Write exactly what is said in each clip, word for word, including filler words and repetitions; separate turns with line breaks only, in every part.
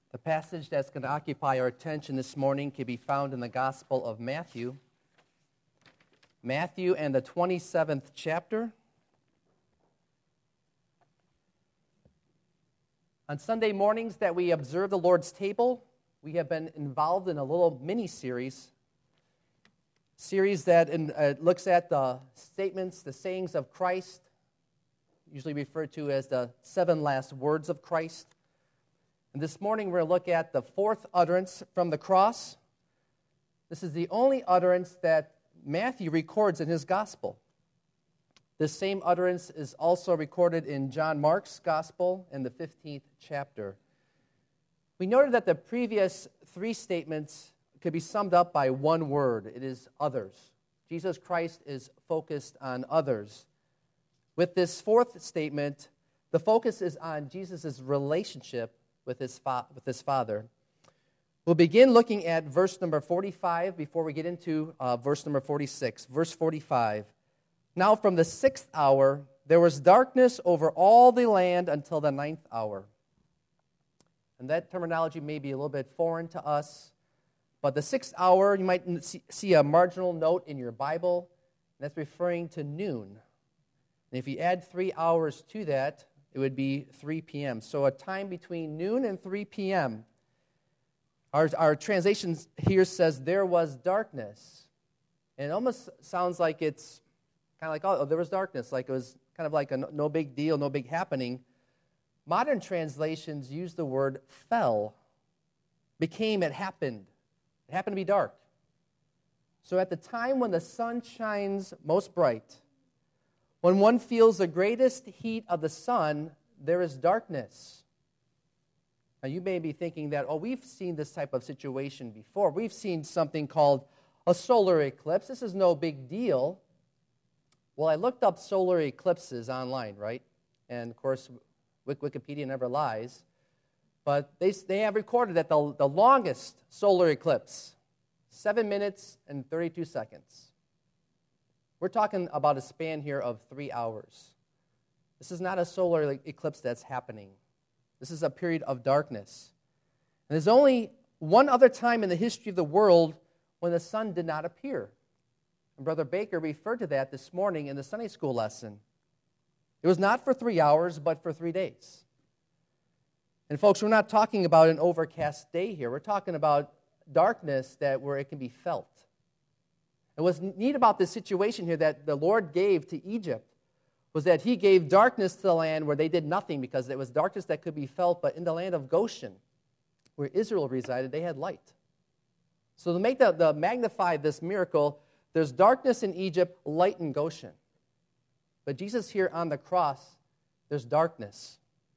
The passage that's going to occupy our attention this morning can be found in the Gospel of Matthew. Matthew and the twenty-seventh chapter. On Sunday mornings that we observe the Lord's table, we have been involved in a little mini-series, series that in, uh, looks at the statements, the sayings of Christ, usually referred to as the seven last words of Christ. And this morning we're going to look at the fourth utterance from the cross. This is the only utterance that Matthew records in his gospel. This same utterance is also recorded in John Mark's gospel in the fifteenth chapter. We noted that the previous three statements could be summed up by one word. It is others. Jesus Christ is focused on others. With this fourth statement, the focus is on Jesus' relationship with his, fa- with his Father. We'll begin looking at verse number forty-five before we get into uh, verse number forty-six. Verse forty-five. Now from the sixth hour, there was darkness over all the land until the ninth hour. And that terminology may be a little bit foreign to us, but the sixth hour, you might see a marginal note in your Bible, and that's referring to noon. And if you add three hours to that, it would be three p.m. So a time between noon and three p.m. Our, our translation here says, there was darkness. And it almost sounds like it's kind of like, oh, there was darkness, like it was kind of like a no, no big deal, no big happening. Modern translations use the word fell, became, it happened. It happened to be dark. So at the time when the sun shines most bright, when one feels the greatest heat of the sun, there is darkness. Now, you may be thinking that, oh, we've seen this type of situation before. We've seen something called a solar eclipse. This is no big deal. Well, I looked up solar eclipses online, right? And, of course, Wikipedia never lies. But they, they have recorded that the, the longest solar eclipse, seven minutes and thirty-two seconds. We're talking about a span here of three hours. This is not a solar eclipse that's happening. This is a period of darkness. And there's only one other time in the history of the world when the sun did not appear. And Brother Baker referred to that this morning in the Sunday school lesson. It was not for three hours, but for three days. And folks, we're not talking about an overcast day here. We're talking about darkness that where it can be felt. And what's neat about this situation here that the Lord gave to Egypt was that he gave darkness to the land where they did nothing because it was darkness that could be felt, but in the land of Goshen, where Israel resided, they had light. So to make the, the magnify this miracle, there's darkness in Egypt, light in Goshen. But Jesus here on the cross, there's darkness.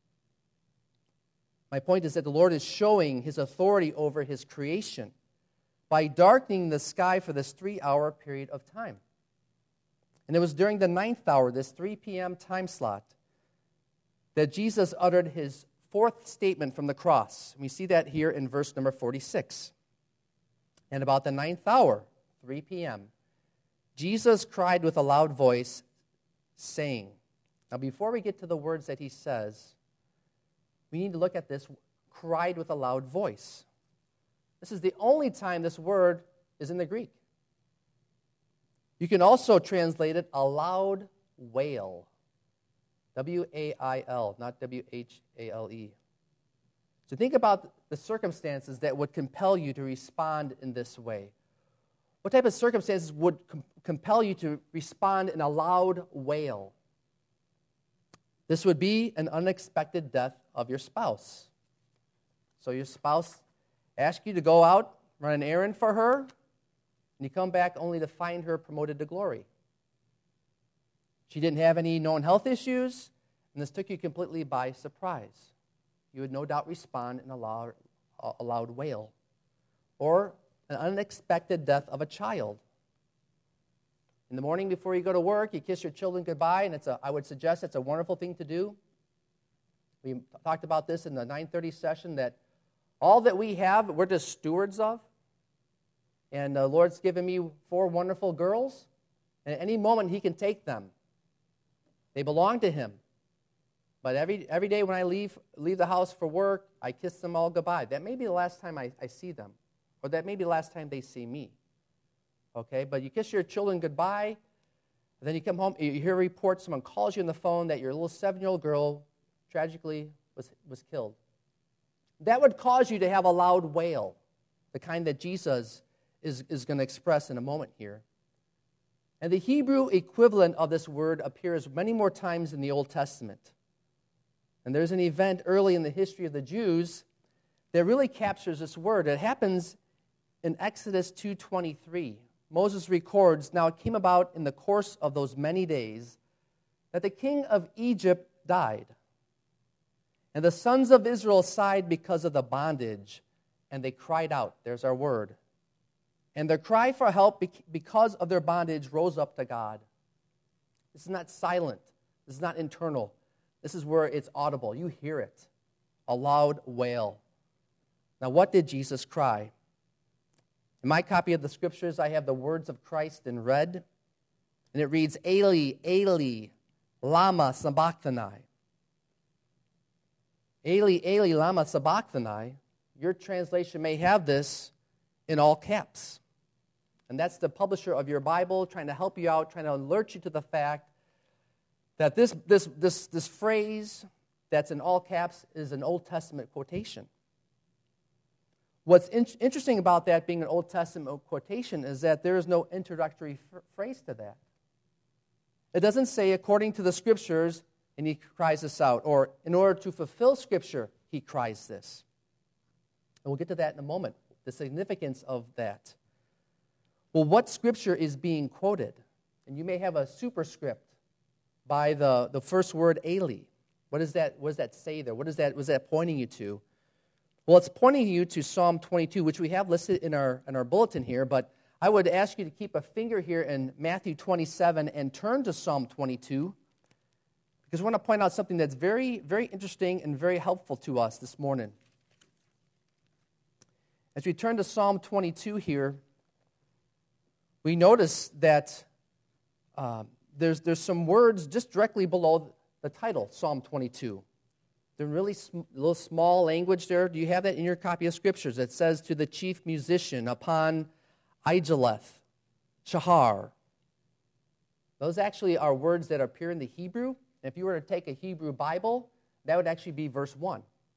My point is that the Lord is showing his authority over his creation by darkening the sky for this three-hour period of time. And it was during the ninth hour, this three p.m. time slot, that Jesus uttered his fourth statement from the cross. We see that here in verse number forty-six. And about the ninth hour, three p.m., Jesus cried with a loud voice, saying, now before we get to the words that he says, we need to look at this, cried with a loud voice. This is the only time this word is in the Greek. You can also translate it a loud wail. W A I L, not W H A L E. So think about the circumstances that would compel you to respond in this way. What type of circumstances would com- compel you to respond in a loud wail? This would be an unexpected death of your spouse. So your spouse ask you to go out, run an errand for her, and you come back only to find her promoted to glory. She didn't have any known health issues, and this took you completely by surprise. You would no doubt respond in a loud, a loud wail. Or an unexpected death of a child. In the morning before you go to work, you kiss your children goodbye, and it's a, I would suggest it's a wonderful thing to do. We talked about this in the nine thirty session, that all that we have, we're just stewards of. And the Lord's given me four wonderful girls, and at any moment he can take them. They belong to him. But every every day when I leave leave the house for work, I kiss them all goodbye. That may be the last time I, I see them. Or that may be the last time they see me. Okay? But you kiss your children goodbye, and then you come home, you hear a report, someone calls you on the phone that your little seven-year-old girl tragically was, was killed. That would cause you to have a loud wail, the kind that Jesus is, is going to express in a moment here. And the Hebrew equivalent of this word appears many more times in the Old Testament. And there's an event early in the history of the Jews that really captures this word. It happens in Exodus two twenty-three. Moses records, "Now it came about in the course of those many days that the king of Egypt died. And the sons of Israel sighed because of the bondage, and they cried out." There's our word. "And their cry for help because of their bondage rose up to God." This is not silent. This is not internal. This is where it's audible. You hear it. A loud wail. Now, what did Jesus cry? In my copy of the Scriptures, I have the words of Christ in red, and it reads, "Eli, Eli, lama sabachthani." Eli, Eli, lama sabachthani. Your translation may have this in all caps. And that's the publisher of your Bible trying to help you out, trying to alert you to the fact that this, this, this, this phrase that's in all caps is an Old Testament quotation. What's in- interesting about that being an Old Testament quotation is that there is no introductory f- phrase to that. It doesn't say, according to the Scriptures, and he cries this out, or in order to fulfill Scripture, he cries this. And we'll get to that in a moment, the significance of that. Well, what Scripture is being quoted? And you may have a superscript by the, the first word, Eli. What does that, what does that say there? What is that, what is that pointing you to? Well, it's pointing you to Psalm twenty-two, which we have listed in our, in our bulletin here, but I would ask you to keep a finger here in Matthew twenty-seven and turn to Psalm twenty-two, because I want to point out something that's very, very interesting and very helpful to us this morning. As we turn to Psalm twenty-two here, we notice that uh, there's, there's some words just directly below the title, Psalm twenty-two. They're really sm- little small language there. Do you have that in your copy of Scriptures? It says, "To the chief musician upon Ijaleth, Shahar." Those actually are words that appear in the Hebrew. And if you were to take a Hebrew Bible, that would actually be verse one.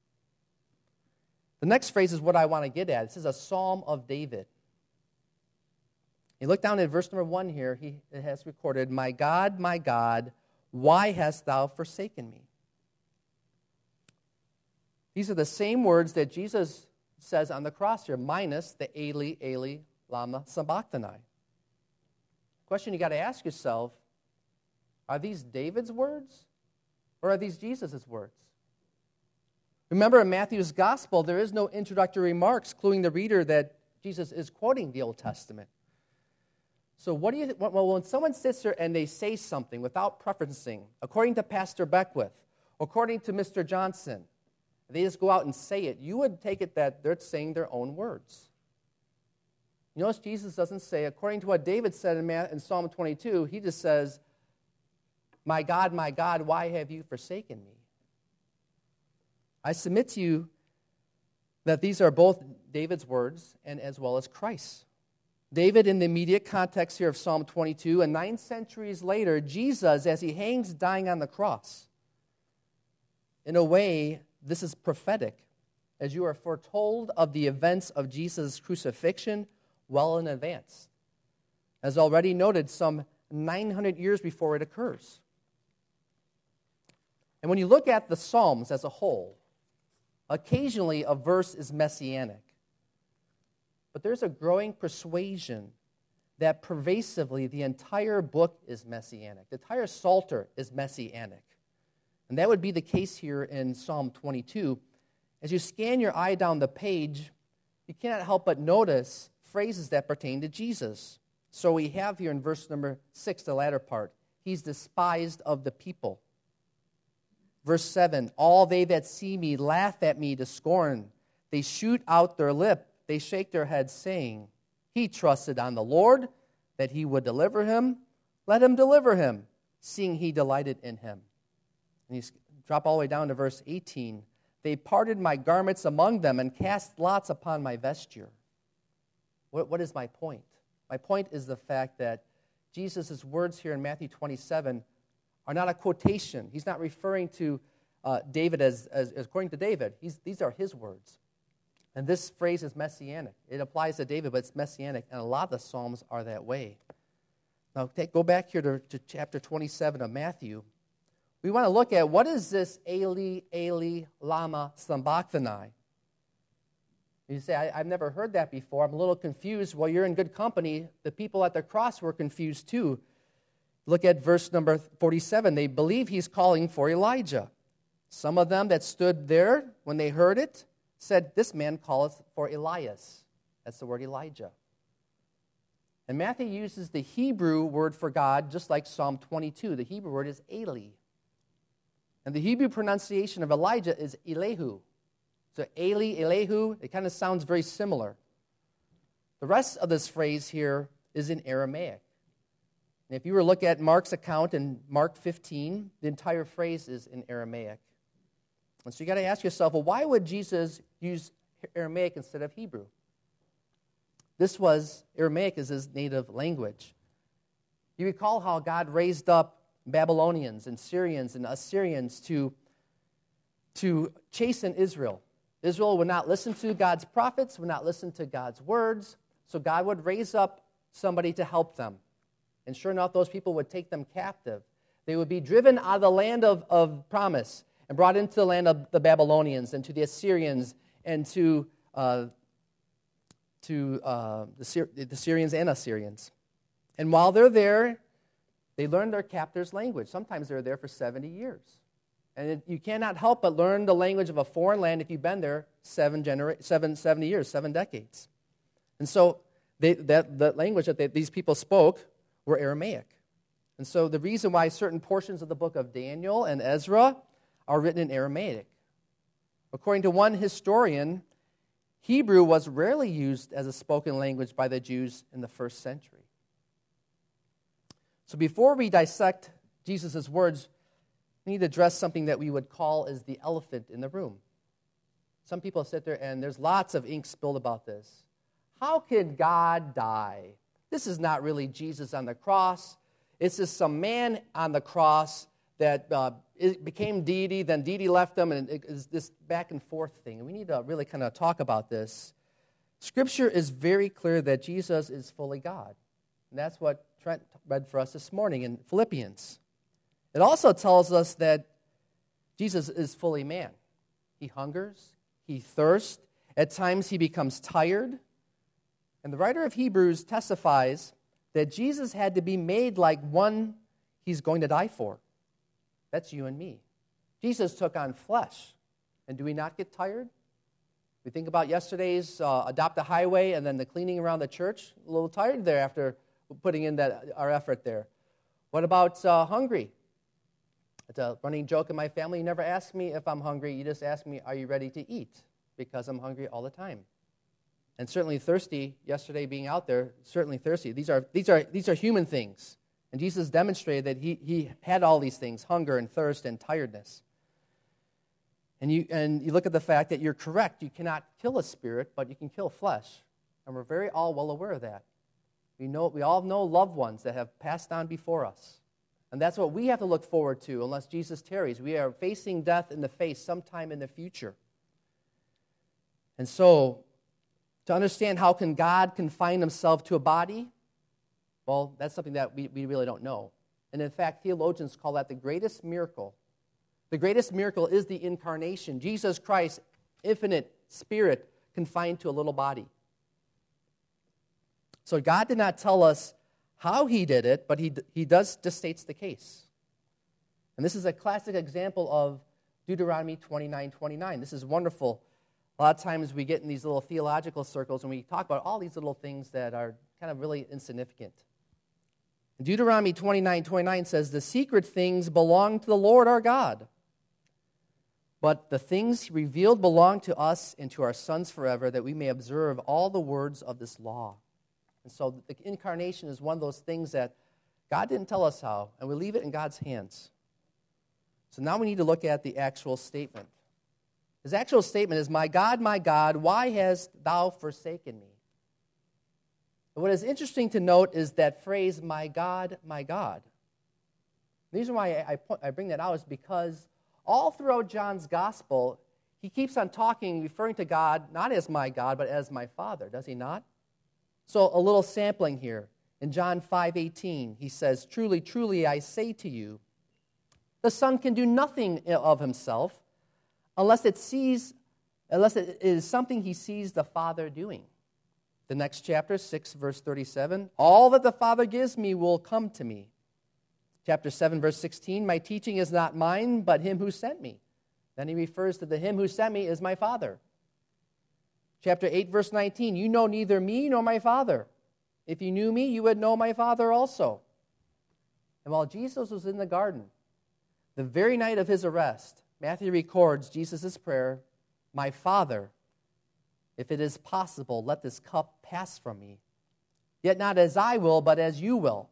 The next phrase is what I want to get at. This is a Psalm of David. You look down at verse number one here. He it has recorded, "My God, my God, why hast thou forsaken me?" These are the same words that Jesus says on the cross here, minus the Eli, Eli, lama sabachthani. Question you got to ask yourself, are these David's words or are these Jesus' words? Remember, in Matthew's gospel, there is no introductory remarks cluing the reader that Jesus is quoting the Old Testament. So what do you, well, when someone sits there and they say something without preferencing, according to Pastor Beckwith, according to Mister Johnson, they just go out and say it, you would take it that they're saying their own words. You notice Jesus doesn't say, according to what David said in, in Psalm twenty-two, he just says, "My God, my God, why have you forsaken me?" I submit to you that these are both David's words and as well as Christ's. David, in the immediate context here of Psalm twenty-two, and nine centuries later, Jesus, as he hangs dying on the cross. In a way, this is prophetic, as you are foretold of the events of Jesus' crucifixion well in advance. As already noted, some nine hundred years before it occurs. And when you look at the Psalms as a whole, occasionally a verse is messianic. But there's a growing persuasion that pervasively the entire book is messianic. The entire Psalter is messianic. And that would be the case here in Psalm twenty-two. As you scan your eye down the page, you cannot help but notice phrases that pertain to Jesus. So we have here in verse number six, the latter part, "He's despised of the people." Verse seven, "All they that see me laugh at me to scorn. They shoot out their lip. They shake their heads, saying, He trusted on the Lord, that he would deliver him. Let him deliver him, seeing he delighted in him." And you drop all the way down to verse eighteen. They parted my garments among them and cast lots upon my vesture. What, what is my point? My point is the fact that Jesus' words here in Matthew twenty-seven are not a quotation. He's not referring to uh, David as, as, as according to David. He's, these are his words. And this phrase is messianic. It applies to David, but it's messianic, and a lot of the Psalms are that way. Now, take, go back here to, to chapter twenty-seven of Matthew. We want to look at what is this Eli, Eli, lama sabachthani? You say, I, I've never heard that before. I'm a little confused. Well, you're in good company. The people at the cross were confused too. Look at verse number forty-seven. They believe he's calling for Elijah. Some of them that stood there when they heard it said, this man calleth for Elias. That's the word Elijah. And Matthew uses the Hebrew word for God, just like Psalm twenty-two. The Hebrew word is Eli. And the Hebrew pronunciation of Elijah is Elihu. So Eli, Elihu, it kind of sounds very similar. The rest of this phrase here is in Aramaic. And if you were to look at Mark's account in Mark fifteen, the entire phrase is in Aramaic. And so you got to ask yourself, well, why would Jesus use Aramaic instead of Hebrew? This was, Aramaic is his native language. You recall how God raised up Babylonians and Syrians and Assyrians to, to chasten Israel. Israel would not listen to God's prophets, would not listen to God's words, so God would raise up somebody to help them. And sure enough, those people would take them captive. They would be driven out of the land of, of promise and brought into the land of the Babylonians and to the Assyrians and to, uh, to uh, the, Syr- the Syrians and Assyrians. And while they're there, they learn their captor's language. Sometimes they're there for seventy years. And it, you cannot help but learn the language of a foreign land if you've been there seven, genera- seven seventy years, seven decades. And so they, that the language that they, these people spoke were Aramaic. And so the reason why certain portions of the book of Daniel and Ezra are written in Aramaic. According to one historian, Hebrew was rarely used as a spoken language by the Jews in the first century. So before we dissect Jesus' words, we need to address something that we would call as the elephant in the room. Some people sit there and there's lots of ink spilled about this. How could God die? This is not really Jesus on the cross. It's just some man on the cross that uh, it became deity, then deity left him, and it is this back and forth thing. And we need to really kind of talk about this. Scripture is very clear that Jesus is fully God. And that's what Trent read for us this morning in Philippians. It also tells us that Jesus is fully man. He hungers, he thirsts, at times he becomes tired. And the writer of Hebrews testifies that Jesus had to be made like one he's going to die for. That's you and me. Jesus took on flesh. And do we not get tired? We think about yesterday's uh, Adopt a Highway and then the cleaning around the church. A little tired there after putting in that our effort there. What about uh, hungry? It's a running joke in my family. You never ask me if I'm hungry. You just ask me, are you ready to eat? Because I'm hungry all the time. And certainly thirsty, yesterday being out there, certainly thirsty. These are, these are, these are human things. And Jesus demonstrated that he, he had all these things, hunger and thirst and tiredness. And you, and you look at the fact that you're correct. You cannot kill a spirit, but you can kill flesh. And we're very all well aware of that. We know, we all know loved ones that have passed on before us. And that's what we have to look forward to unless Jesus tarries. We are facing death in the face sometime in the future. And so, to understand how can God confine himself to a body, well, that's something that we, we really don't know. And in fact, theologians call that the greatest miracle. The greatest miracle is the incarnation. Jesus Christ, infinite spirit, confined to a little body. So God did not tell us how he did it, but he, he does just states the case. And this is a classic example of Deuteronomy twenty-nine twenty-nine. This is wonderful. A lot of times we get in these little theological circles and we talk about all these little things that are kind of really insignificant. Deuteronomy twenty-nine twenty-nine says, the secret things belong to the Lord our God, but the things revealed belong to us and to our sons forever, that we may observe all the words of this law. And so the incarnation is one of those things that God didn't tell us how, and we leave it in God's hands. So now we need to look at the actual statement. His actual statement is, "My God, my God, why hast thou forsaken me?" And what is interesting to note is that phrase, "My God, my God." The reason why I, I, I bring that out is because all throughout John's gospel, he keeps on talking, referring to God, not as my God, but as my Father, does he not? So a little sampling here. In John five eighteen, he says, "Truly, truly, I say to you, the Son can do nothing of himself unless it sees, unless it is something he sees the Father doing." The next chapter, six, verse thirty-seven, "All that the Father gives me will come to me." Chapter seven, verse sixteen, "My teaching is not mine, but him who sent me." Then he refers to the him who sent me is my Father. Chapter eight, verse nineteen, "You know neither me nor my Father. If you knew me, you would know my Father also." And while Jesus was in the garden, the very night of his arrest, Matthew records Jesus' prayer, "My Father, if it is possible, let this cup pass from me. Yet not as I will, but as you will."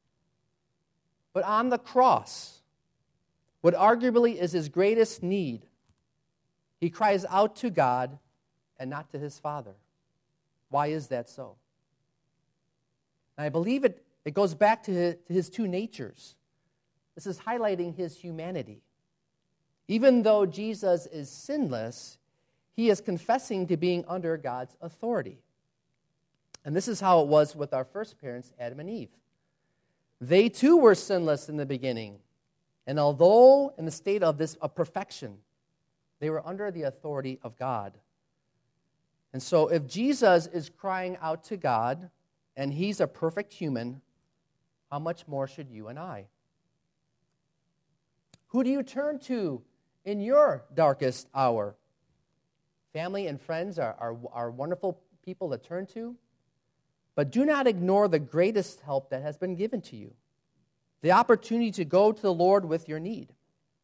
But on the cross, what arguably is his greatest need, he cries out to God and not to his Father. Why is that so? And I believe it, it goes back to his, to his two natures. This is highlighting his humanity. Even though Jesus is sinless, he is confessing to being under God's authority. And this is how it was with our first parents, Adam and Eve. They too were sinless in the beginning. And although in the state of this of perfection, they were under the authority of God. And so if Jesus is crying out to God, and he's a perfect human, how much more should you and I? Who do you turn to in your darkest hour? Family and friends are, are, are wonderful people to turn to, but do not ignore the greatest help that has been given to you, the opportunity to go to the Lord with your need.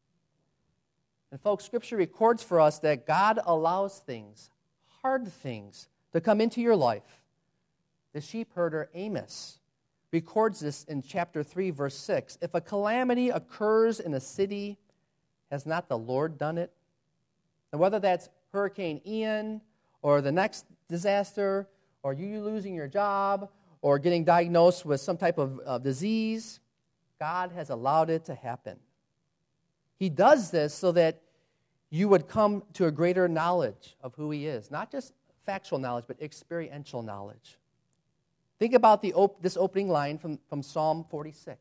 And folks, Scripture records for us that God allows things, hard things, to come into your life. The sheep herder Amos records this in chapter three, verse six. "If a calamity occurs in a city, has not the Lord done it?" And whether that's Hurricane Ian, or the next disaster, or you losing your job, or getting diagnosed with some type of uh, disease, God has allowed it to happen. He does this so that you would come to a greater knowledge of who he is. Not just factual knowledge, but experiential knowledge. Think about the op- this opening line from, from Psalm forty-six.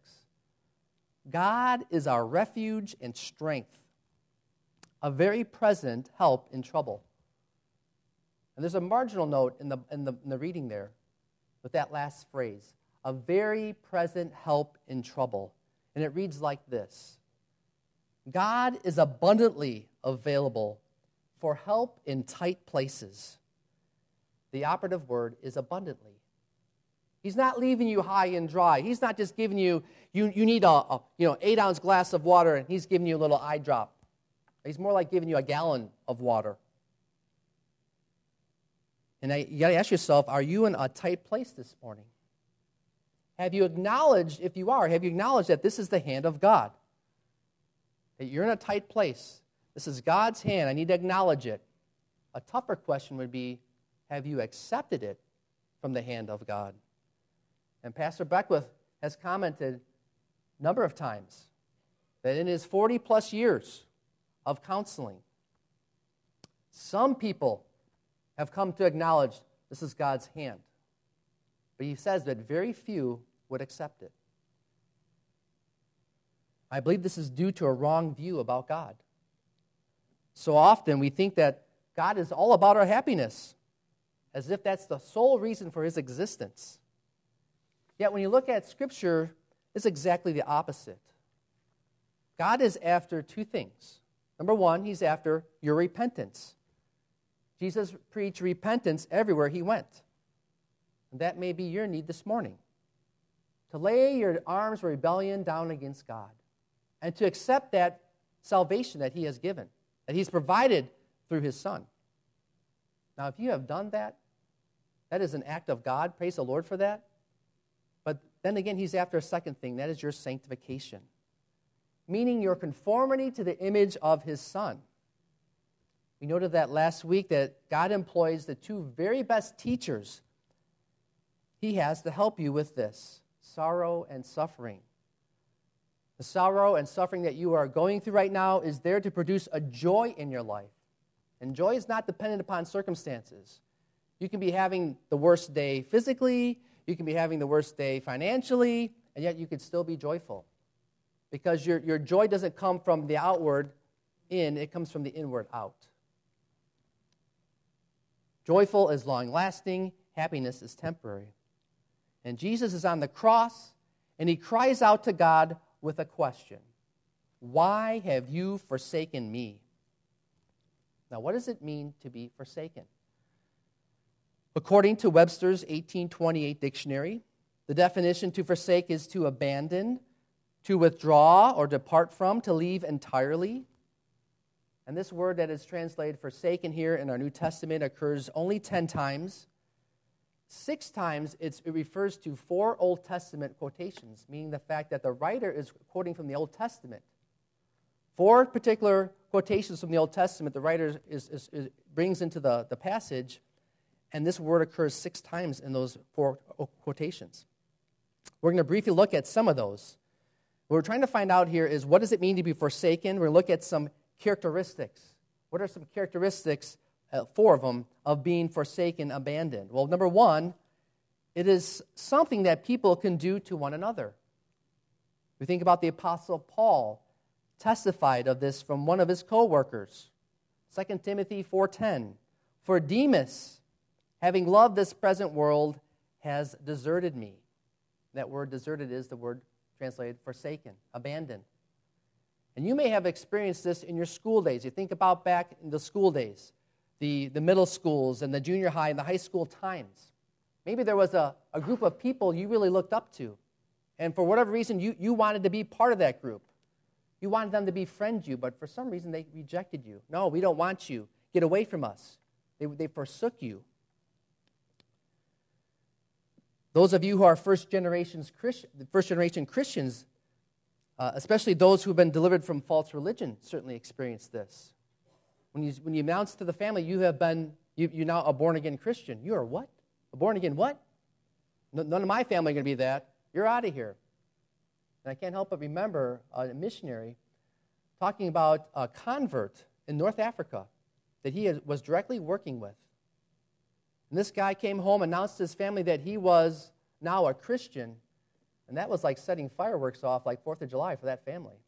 "God is our refuge and strength, a very present help in trouble." And there's a marginal note in the, in the, in the reading there with that last phrase, "a very present help in trouble." And it reads like this: "God is abundantly available for help in tight places." The operative word is abundantly. He's not leaving you high and dry. He's not just giving you, you, you need a, a you know, eight-ounce glass of water, and he's giving you a little eye drop. He's more like giving you a gallon of water. And I, you got to ask yourself, are you in a tight place this morning? Have you acknowledged, if you are, have you acknowledged that this is the hand of God? That you're in a tight place. This is God's hand. I need to acknowledge it. A tougher question would be, have you accepted it from the hand of God? And Pastor Beckwith has commented a number of times that in his forty-plus years of counseling, some people have come to acknowledge this is God's hand. But he says that very few would accept it. I believe this is due to a wrong view about God. So often we think that God is all about our happiness, as if that's the sole reason for his existence. Yet when you look at Scripture, it's exactly the opposite. God is after two things. Number one, he's after your repentance. Jesus preached repentance everywhere he went. And that may be your need this morning. To lay your arms of rebellion down against God and to accept that salvation that he has given, that he's provided through his Son. Now, if you have done that, that is an act of God. Praise the Lord for that. But then again, he's after a second thing. That is your sanctification. meaning your conformity to the image of his Son. We noted that last week that God employs the two very best teachers he has to help you with this, sorrow and suffering. The sorrow and suffering that you are going through right now is there to produce a joy in your life. And joy is not dependent upon circumstances. You can be having the worst day physically, you can be having the worst day financially, and yet you could still be joyful. Because your, your joy doesn't come from the outward in, it comes from the inward out. Joyful is long-lasting, happiness is temporary. And Jesus is on the cross, and he cries out to God with a question. Why have you forsaken me? Now, what does it mean to be forsaken? According to Webster's eighteen twenty-eight dictionary, the definition to forsake is to abandon, to withdraw or depart from, to leave entirely. And this word that is translated forsaken here in our New Testament occurs only ten times. Six times it's, it refers to four Old Testament quotations, meaning the fact that the writer is quoting from the Old Testament. Four particular quotations from the Old Testament the writer is, is, is, brings into the, the passage, and this word occurs six times in those four quotations. We're going to briefly look at some of those. What we're trying to find out here is, what does it mean to be forsaken? We're going to look at some characteristics. What are some characteristics, uh, four of them, of being forsaken, abandoned? Well, number one, it is something that people can do to one another. We think about the Apostle Paul testified of this from one of his co-workers. Second Timothy four ten, for Demas, having loved this present world, has deserted me. That word deserted is the word translated forsaken, abandoned. And you may have experienced this in your school days. You think about back in the school days, the, the middle schools and the junior high and the high school times. Maybe there was a, a group of people you really looked up to. And for whatever reason, you, you wanted to be part of that group. You wanted them to befriend you, but for some reason they rejected you. No, we don't want you. Get away from us. They, they forsook you. Those of you who are first generations Christ, first generation Christians, uh, especially those who have been delivered from false religion, certainly experience this. When you when you announce to the family you have been you you now a born again Christian, you are what? A born again what? No, none of my family are going to be that. You're out of here. And I can't help but remember a missionary talking about a convert in North Africa that he was directly working with. And this guy came home, announced to his family that he was now a Christian, and that was like setting fireworks off like fourth of July for that family.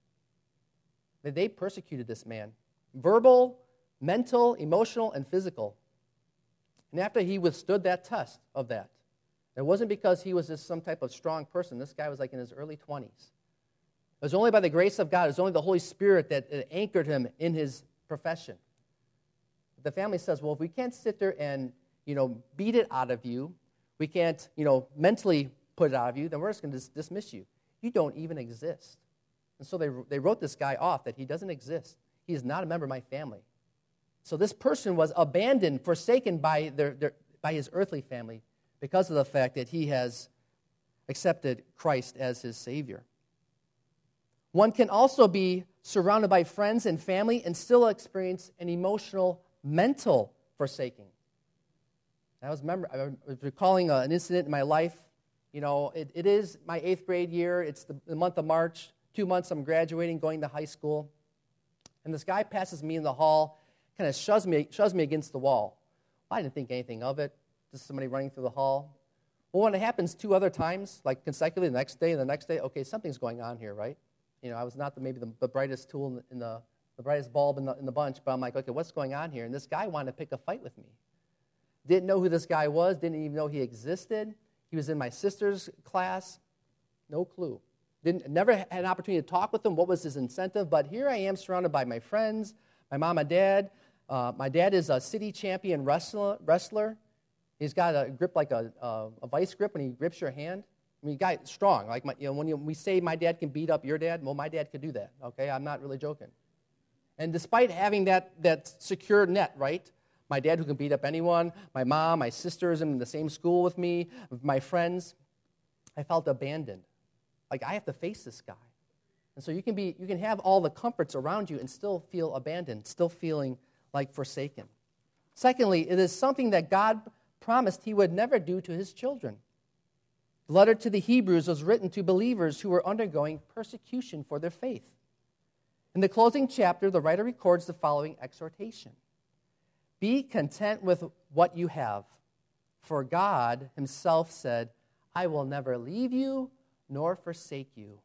They persecuted this man. Verbal, mental, emotional, and physical. And after he withstood that test of that, it wasn't because he was just some type of strong person. This guy was like in his early twenties. It was only by the grace of God, it was only the Holy Spirit that anchored him in his profession. The family says, well, if we can't sit there and, you know, beat it out of you, we can't, you know, mentally put it out of you, then we're just going to dis- dismiss you. You don't even exist. And so they, they wrote this guy off that he doesn't exist. He is not a member of my family. So this person was abandoned, forsaken by their, their by his earthly family because of the fact that he has accepted Christ as his Savior. One can also be surrounded by friends and family and still experience an emotional, mental forsaking. I was, remember, I was recalling an incident in my life. You know, it, it is my eighth grade year. It's the, the month of March. Two months I'm graduating, going to high school. And this guy passes me in the hall, kind of shoves me, shoves me against the wall. I didn't think anything of it. Just somebody running through the hall. Well, when it happens two other times, like consecutively, the next day and the next day, okay, something's going on here, right? You know, I was not the, maybe the, the brightest tool in the, in the, the brightest bulb in the, in the bunch, but I'm like, okay, what's going on here? And this guy wanted to pick a fight with me. Didn't know who this guy was, didn't even know he existed. He was in my sister's class. No clue. Didn't, never had an opportunity to talk with him. What was his incentive? But here I am surrounded by my friends, my mom and dad. Uh, my dad is a city champion wrestler. wrestler. He's got a grip like a, a, a vice grip when he grips your hand. I mean, guy strong. Like my, you know, when you, we say my dad can beat up your dad, well, my dad could do that. Okay, I'm not really joking. And despite having that that secure net, right? My dad who can beat up anyone, my mom, my sisters in the same school with me, my friends, I felt abandoned. Like, I have to face this guy. And so you can be, you can have all the comforts around you and still feel abandoned, still feeling like forsaken. Secondly, it is something that God promised he would never do to his children. The letter to the Hebrews was written to believers who were undergoing persecution for their faith. In the closing chapter, the writer records the following exhortation. Be content with what you have, for God himself said, I will never leave you nor forsake you.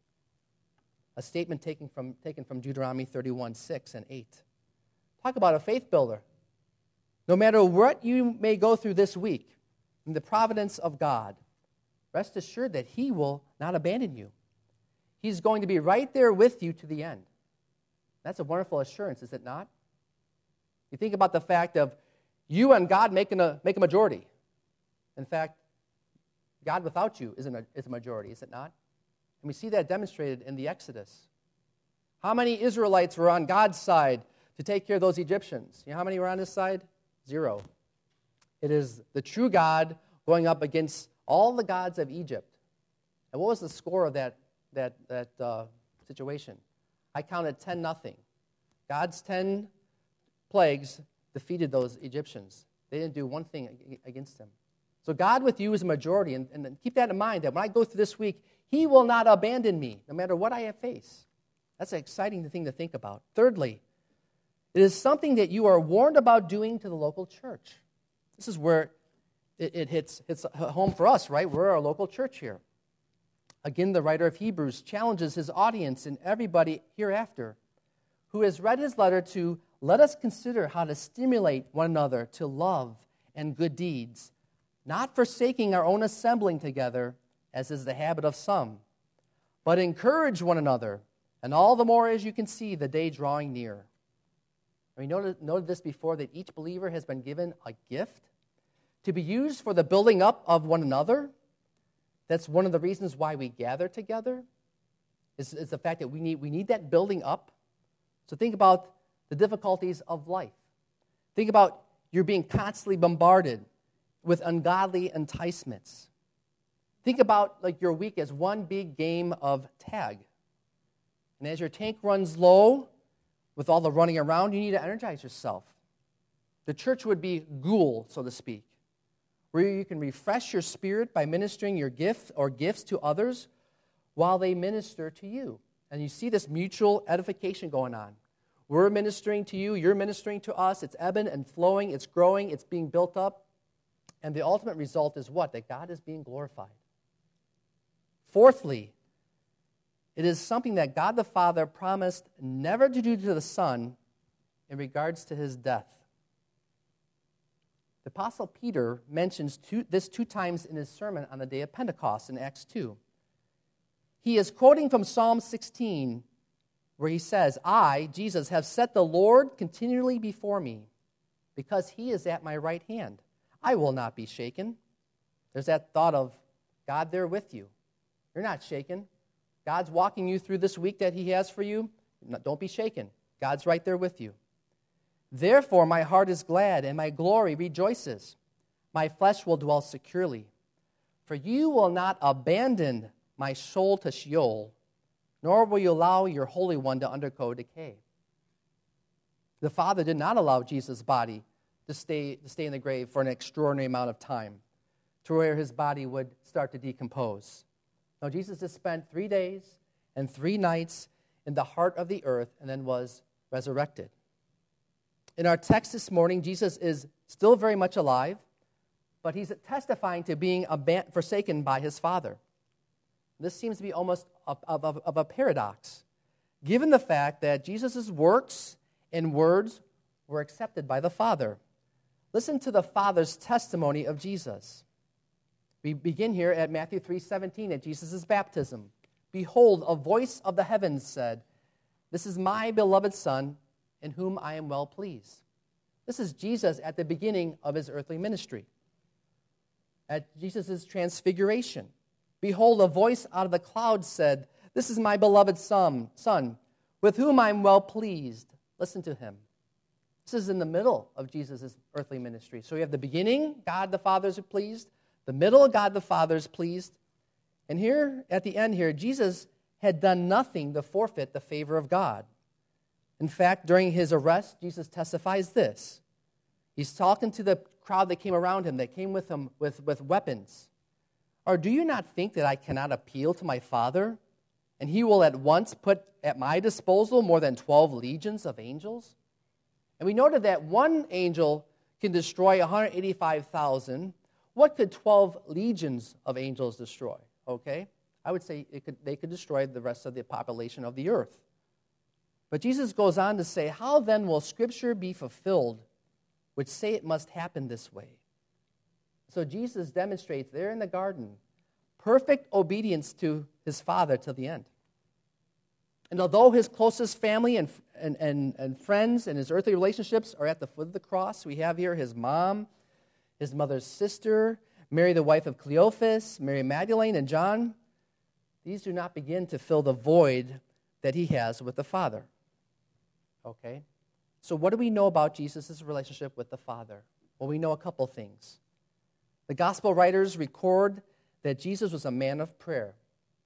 A statement taken from, taken from Deuteronomy thirty-one, six and eight. Talk about a faith builder. No matter what you may go through this week, in the providence of God, rest assured that he will not abandon you. He's going to be right there with you to the end. That's a wonderful assurance, is it not? You think about the fact of you and God making a, make a majority. In fact, God without you is, a, is a majority, is it not? And we see that demonstrated in the Exodus. How many Israelites were on God's side to take care of those Egyptians? You know how many were on his side? Zero. It is the true God going up against all the gods of Egypt. And what was the score of that, that, that uh, situation? I counted ten nothing. God's ten plagues defeated those Egyptians. They didn't do one thing against them. So God with you is a majority, and, and keep that in mind, that when I go through this week, he will not abandon me, no matter what I face. That's an exciting thing to think about. Thirdly, it is something that you are warned about doing to the local church. This is where it, it hits, hits home for us, right? We're our local church here. Again, the writer of Hebrews challenges his audience and everybody hereafter who has read his letter to let us consider how to stimulate one another to love and good deeds, not forsaking our own assembling together, as is the habit of some, but encourage one another, and all the more as you can see the day drawing near. We noted, noted this before, that each believer has been given a gift to be used for the building up of one another. That's one of the reasons why we gather together, is, is the fact that we need, we need that building up. So think about the difficulties of life. Think about you're being constantly bombarded with ungodly enticements. Think about like your week as one big game of tag. And as your tank runs low, with all the running around, you need to energize yourself. The church would be Ghoul, so to speak, where you can refresh your spirit by ministering your gift or gifts to others while they minister to you. And you see this mutual edification going on. We're ministering to you, you're ministering to us. It's ebbing and flowing, it's growing, it's being built up. And the ultimate result is what? That God is being glorified. Fourthly, it is something that God the Father promised never to do to the Son in regards to his death. The Apostle Peter mentions two, this two times in his sermon on the day of Pentecost in Acts two. He is quoting from Psalm sixteen, where he says, I, Jesus, have set the Lord continually before me, because he is at my right hand. I will not be shaken. There's that thought of God there with you. You're not shaken. God's walking you through this week that he has for you. Don't be shaken. God's right there with you. Therefore, my heart is glad, and my glory rejoices. My flesh will dwell securely. For you will not abandon my soul to Sheol, nor will you allow your Holy One to undergo decay. The Father did not allow Jesus' body to stay, to stay in the grave for an extraordinary amount of time, to where his body would start to decompose. No, Jesus has spent three days and three nights in the heart of the earth and then was resurrected. In our text this morning, Jesus is still very much alive, but he's testifying to being aban- forsaken by his Father. This seems to be almost of, of, of a paradox, given the fact that Jesus' works and words were accepted by the Father. Listen to the Father's testimony of Jesus. We begin here at Matthew three seventeen at Jesus' baptism. Behold, a voice of the heavens said, this is my beloved Son, in whom I am well pleased. This is Jesus at the beginning of his earthly ministry. At Jesus' transfiguration. Behold, a voice out of the clouds said, this is my beloved son, son, with whom I am well pleased. Listen to him. This is in the middle of Jesus' earthly ministry. So we have the beginning, God the Father is pleased. The middle, God the Father is pleased. And here, at the end here, Jesus had done nothing to forfeit the favor of God. In fact, during his arrest, Jesus testifies this. He's talking to the crowd that came around him, that came with him with, with weapons. Or do you not think that I cannot appeal to my Father, and he will at once put at my disposal more than twelve legions of angels? And we noted that one angel can destroy one hundred eighty-five thousand. What could twelve legions of angels destroy? Okay, I would say it could, they could destroy the rest of the population of the earth. But Jesus goes on to say, how then will Scripture be fulfilled, which say it must happen this way? So Jesus demonstrates there in the garden perfect obedience to his Father till the end. And although his closest family and, and, and, and friends and his earthly relationships are at the foot of the cross, we have here his mom, his mother's sister, Mary the wife of Cleophas, Mary Magdalene, and John. These do not begin to fill the void that he has with the Father. Okay? So what do we know about Jesus' relationship with the Father? Well, we know a couple things. The gospel writers record that Jesus was a man of prayer,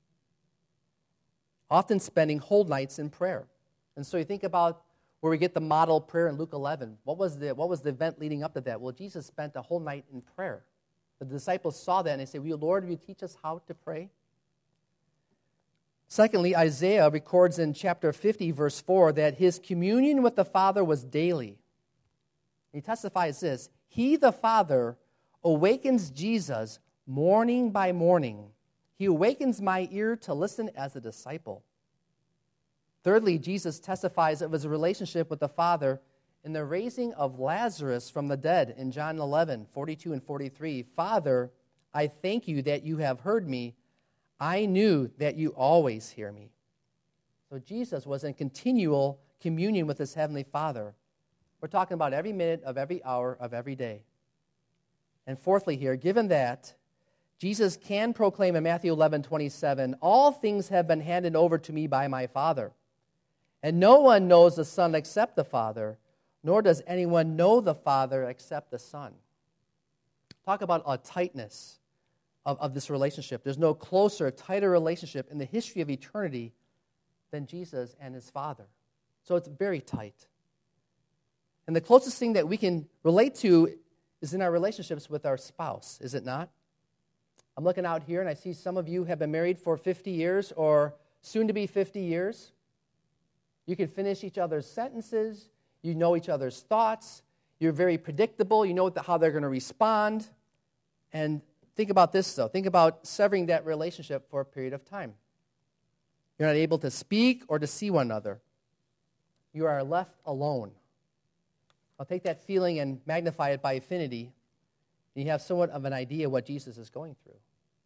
often spending whole nights in prayer. And so you think about where we get the model prayer in Luke eleven. What was the, what was the event leading up to that? Well, Jesus spent a whole night in prayer. The disciples saw that and they said, "Will you, Lord, will you teach us how to pray?" Secondly, Isaiah records in chapter fifty, verse four, that his communion with the Father was daily. He testifies this, he, the Father, awakens Jesus morning by morning. He awakens my ear to listen as a disciple. Thirdly, Jesus testifies of his relationship with the Father in the raising of Lazarus from the dead in John eleven, forty-two and forty-three. Father, I thank you that you have heard me. I knew that you always hear me. So Jesus was in continual communion with his heavenly Father. We're talking about every minute of every hour of every day. And fourthly here, given that Jesus can proclaim in Matthew eleven, twenty-seven, all things have been handed over to me by my Father. And no one knows the Son except the Father, nor does anyone know the Father except the Son. Talk about a tightness of, of this relationship. There's no closer, tighter relationship in the history of eternity than Jesus and his Father. So it's very tight. And the closest thing that we can relate to is in our relationships with our spouse, is it not? I'm looking out here and I see some of you have been married for fifty years or soon to be fifty years. You can finish each other's sentences. You know each other's thoughts. You're very predictable. You know how they're going to respond. And think about this, though. Think about severing that relationship for a period of time. You're not able to speak or to see one another. You are left alone. I'll take that feeling and magnify it by affinity. And you have somewhat of an idea what Jesus is going through.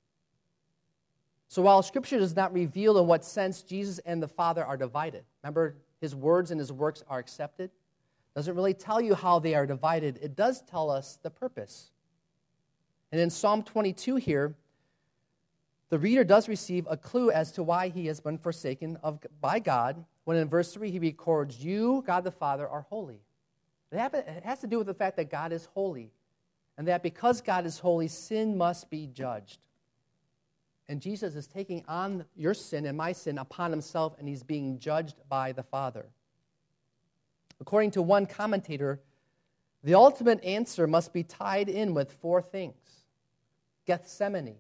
So while Scripture does not reveal in what sense Jesus and the Father are divided, remember, his words and his works are accepted, doesn't really tell you how they are divided. It does tell us the purpose. And in Psalm twenty-two here, the reader does receive a clue as to why he has been forsaken of, by God, when in verse three he records, you, God the Father, are holy. It, happen, it has to do with the fact that God is holy, and that because God is holy, sin must be judged. And Jesus is taking on your sin and my sin upon himself, and he's being judged by the Father. According to one commentator, the ultimate answer must be tied in with four things. Gethsemane.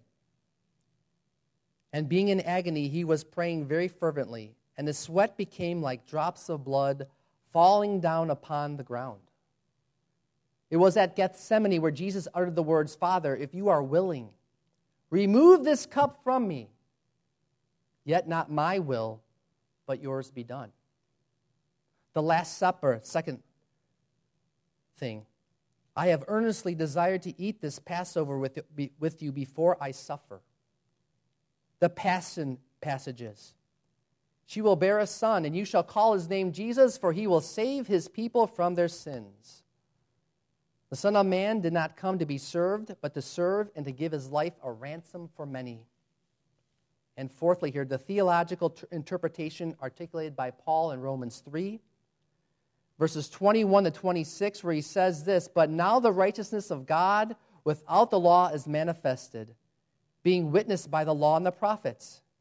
And being in agony, he was praying very fervently, and his sweat became like drops of blood falling down upon the ground. It was at Gethsemane where Jesus uttered the words, Father, if you are willing, remove this cup from me, yet not my will, but yours be done. The Last Supper, second thing. I have earnestly desired to eat this Passover with, with you before I suffer. The Passion passages. She will bear a son, and you shall call his name Jesus, for he will save his people from their sins. The Son of Man did not come to be served, but to serve and to give his life a ransom for many. And fourthly here, the theological t- interpretation articulated by Paul in Romans three, verses twenty-one to twenty-six, where he says this, but now the righteousness of God without the law is manifested, being witnessed by the law and the prophets,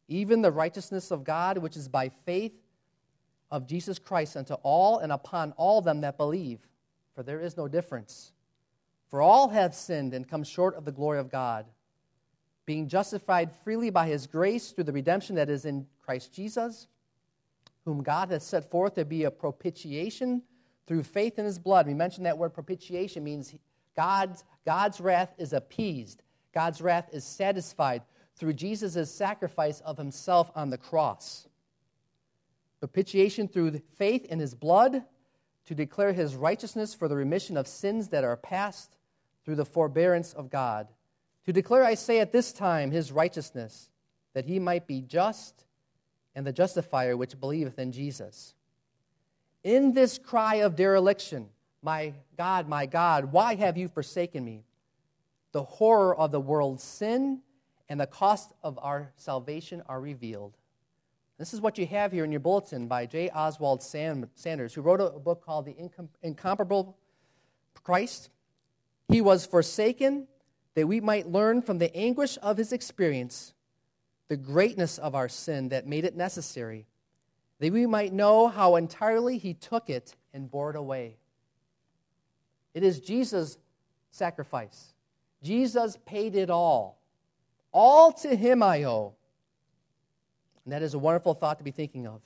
even the righteousness of God, which is by faith of Jesus Christ unto all and upon all them that believe. For there is no difference. For all have sinned and come short of the glory of God, being justified freely by his grace through the redemption that is in Christ Jesus, whom God has set forth to be a propitiation through faith in his blood. We mentioned that word propitiation means God's, God's wrath is appeased. God's wrath is satisfied through Jesus' sacrifice of himself on the cross. Propitiation through faith in his blood, to declare his righteousness for the remission of sins that are past through the forbearance of God. To declare, I say, at this time his righteousness, that he might be just and the justifier which believeth in Jesus. In this cry of dereliction, my God, my God, why have you forsaken me? The horror of the world's sin and the cost of our salvation are revealed. This is what you have here in your bulletin by J. Oswald Sanders, who wrote a book called The Incomparable Christ. He was forsaken that we might learn from the anguish of his experience the greatness of our sin that made it necessary, that we might know how entirely he took it and bore it away. It is Jesus' sacrifice. Jesus paid it all. All to him I owe. And that is a wonderful thought to be thinking of.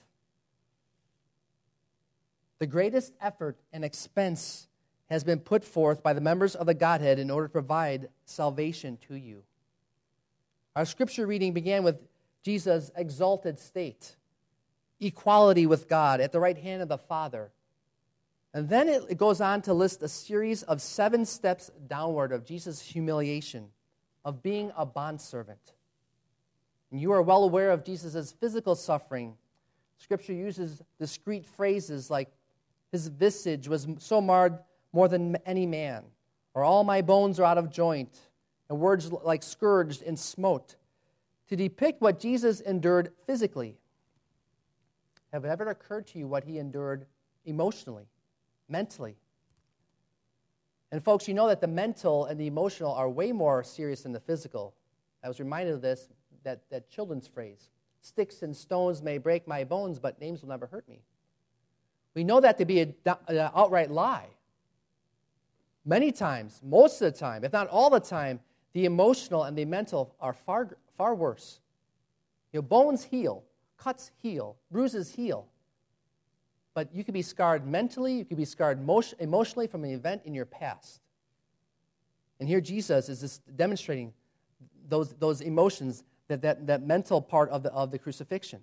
The greatest effort and expense has been put forth by the members of the Godhead in order to provide salvation to you. Our scripture reading began with Jesus' exalted state, equality with God at the right hand of the Father. And then it goes on to list a series of seven steps downward of Jesus' humiliation, of being a bondservant. And you are well aware of Jesus' physical suffering. Scripture uses discrete phrases like, his visage was so marred more than any man, or all my bones are out of joint, and words like scourged and smote, to depict what Jesus endured physically. Have it ever occurred to you what he endured emotionally, mentally? And folks, you know that the mental and the emotional are way more serious than the physical. I was reminded of this, that, that children's phrase, sticks and stones may break my bones, but names will never hurt me. We know that to be an outright lie. Many times, most of the time, if not all the time, the emotional and the mental are far, far worse. You know, bones heal, cuts heal, bruises heal. But you could be scarred mentally, you could be scarred emotionally from an event in your past. And here Jesus is just demonstrating those, those emotions, that, that, that mental part of the, of the crucifixion.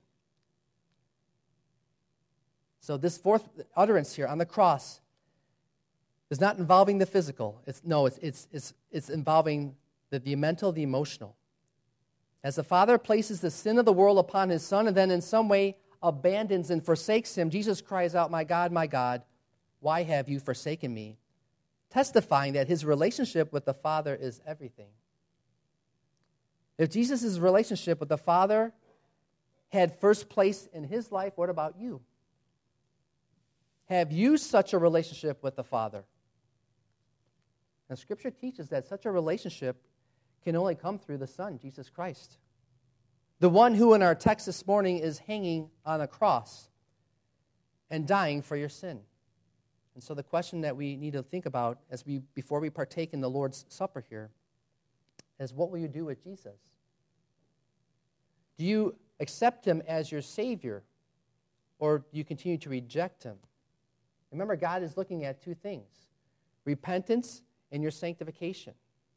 So this fourth utterance here on the cross is not involving the physical. It's, no, it's, it's, it's, it's involving the, the mental, the emotional. As the Father places the sin of the world upon his Son and then in some way abandons and forsakes him, Jesus cries out, my God, my God, why have you forsaken me? Testifying that his relationship with the Father is everything. If Jesus' relationship with the Father had first place in his life, what about you? Have you such a relationship with the Father? And Scripture teaches that such a relationship can only come through the Son, Jesus Christ. The one who in our text this morning is hanging on a cross and dying for your sin. And so the question that we need to think about as we before we partake in the Lord's Supper here is, what will you do with Jesus? Do you accept him as your Savior, or do you continue to reject him? Remember, God is looking at two things: repentance and your sanctification.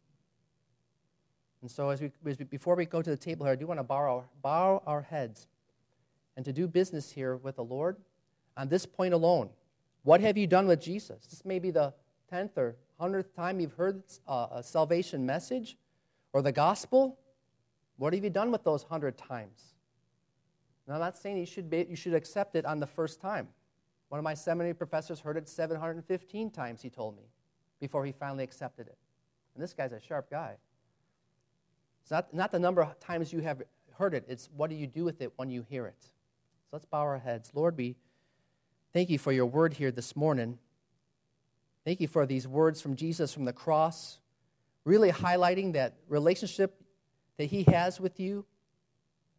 And so as we, as we before we go to the table here, I do want to bow our, bow our heads and to do business here with the Lord on this point alone. What have you done with Jesus? This may be the tenth or hundredth time you've heard uh, a salvation message or the gospel. What have you done with those hundred times? Now, I'm not saying you should be, you should accept it on the first time. One of my seminary professors heard it seven hundred fifteen times, he told me, before he finally accepted it. And this guy's a sharp guy. It's not, not the number of times you have heard it, it's what do you do with it when you hear it. So let's bow our heads. Lord, we thank you for your word here this morning. Thank you for these words from Jesus from the cross, really highlighting that relationship that he has with you.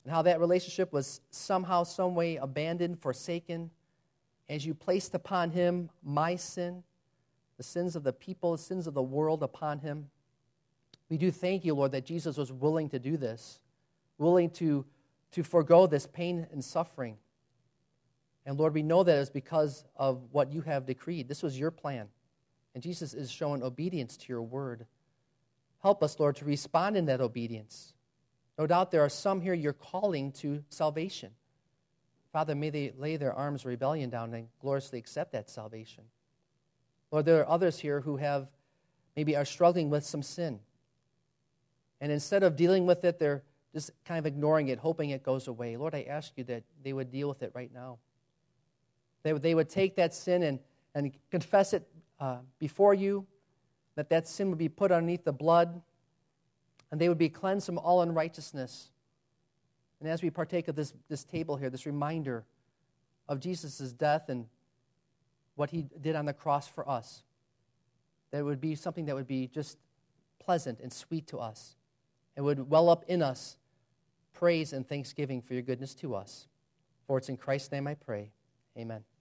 and how that relationship was somehow, some way abandoned, forsaken, as you placed upon him my sin, the sins of the people, the sins of the world upon him. We do thank you, Lord, that Jesus was willing to do this, willing to, to forego this pain and suffering. And Lord, we know that it's because of what you have decreed. This was your plan. And Jesus is showing obedience to your word. Help us, Lord, to respond in that obedience. No doubt there are some here you're calling to salvation. Father, may they lay their arms of rebellion down and gloriously accept that salvation. Lord, there are others here who have, maybe are struggling with some sin. And instead of dealing with it, they're just kind of ignoring it, hoping it goes away. Lord, I ask you that they would deal with it right now. They would, they would take that sin and, and confess it uh, before you, that that sin would be put underneath the blood, and they would be cleansed from all unrighteousness. And as we partake of this, this table here, this reminder of Jesus' death and what he did on the cross for us, that it would be something that would be just pleasant and sweet to us. It would well up in us praise and thanksgiving for your goodness to us. For it's in Christ's name I pray. Amen.